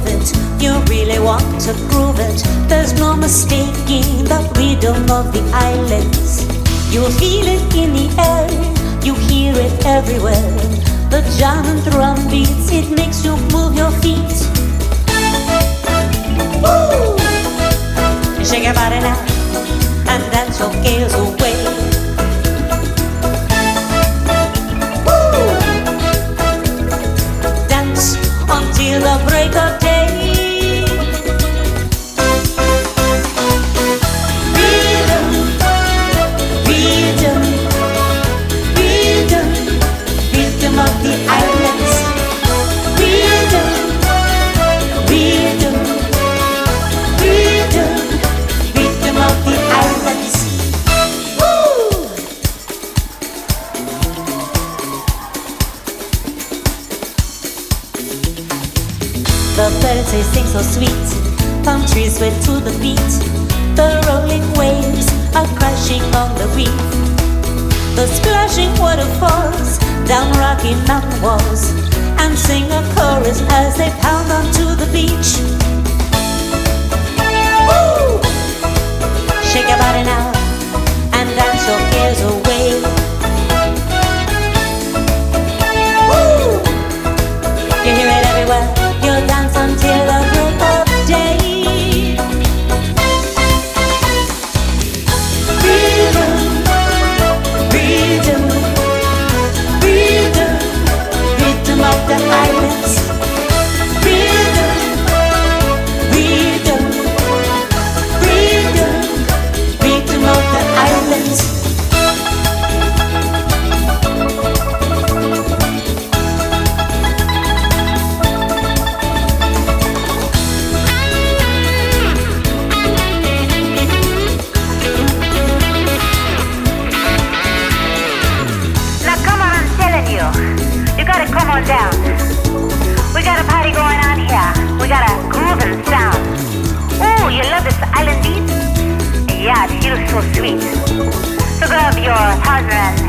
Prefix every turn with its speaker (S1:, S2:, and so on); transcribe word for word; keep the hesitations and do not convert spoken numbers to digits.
S1: it, you really want to prove it. There's no mistaking the rhythm of the islands. You feel it in the air, you hear it everywhere. The giant drum beats, it makes you move your feet. Woo! Shake your body now and dance your cares away. Woo! Dance until the break of day. Of the islands, rhythm, rhythm, rhythm, rhythm of the islands. Woo! The birds they sing so sweet, palm trees sway to the beat. The rolling waves are crashing on the reef. The splashing waterfalls down rocky mountain walls and sing a chorus as they pound onto the beach. Woo! Shake your body now and dance your cares away. Woo! You hear it everywhere, you'll dance until the break of day. Rhythm, rhythm, rhythm, rhythm of the islands. Rhythm, rhythm, rhythm, rhythm of the islands.
S2: You gotta come on down. We got a party going on here. We got a grooving sound. Oh, you love this island beat? Yeah, it feels so sweet. So grab your partner and